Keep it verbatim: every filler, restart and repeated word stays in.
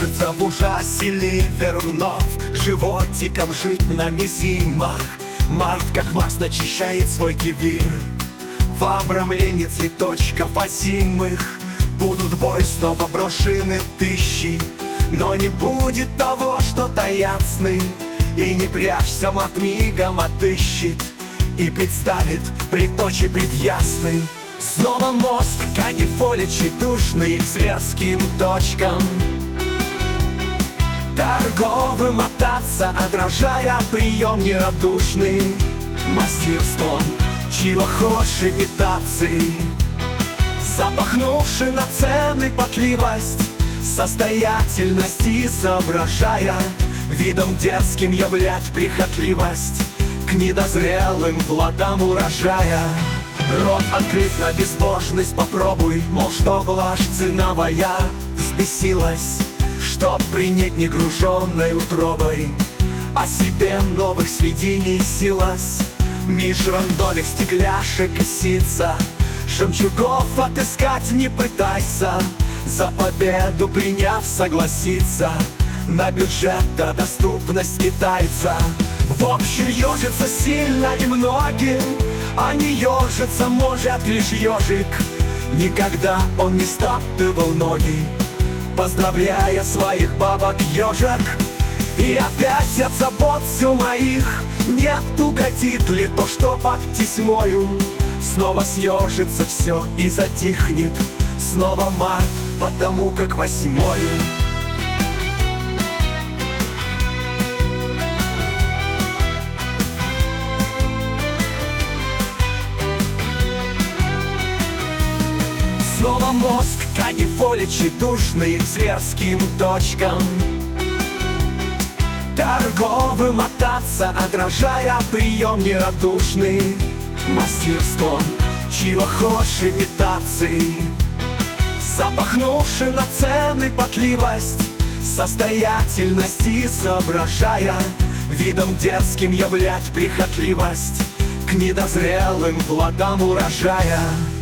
съежится в ужасе ливер вновь животиком житными зимах. Март, как Марс, начищает свой кивир в обрамлении цветочков озимых. Будут в бой снова брошены тысячи, но не будет того, что таят сны. И не прячься, мат мигом отыщет и представит пред очи предясны. Снова мозг, канифоли тщедушный, к зверским точкам торговым мотаться, отражая прием нерадушный. Мастерством, чего хочешь имитации, запахнувши на цены потливость, состоятельность и соображая, видом дерзким являть прихотливость к недозрелым плодам урожая. Рот открыт на безбожность попробуй, мол, что блажь ценовая взбесилась, чтоб принять негруженной утробой о себе новых сведений силась. Меж рандолек стекляшек косится, жемчугов отыскать не пытайся, за победу приняв согласиться на бюджет до доступность китайца. В общем, ежится сильно и многим, а не ежится может лишь ежик. Никогда он не стаптывал ноги, поздравляя своих бабок ежек. И опять от забот все моих нет, угодит ли то, что под тесьмою. Снова съежится все и затихнет, снова март, потому как восьмою. Снова мозг, канифоли тщедушный, к зверским точкам торговым мотаться, отражая прием нерадушный. Мастерством, чего хочешь имитации, запахнувши на цены потливость, состоятельность и соображая, видом дерзким являть прихотливость к недозрелым плодам урожая.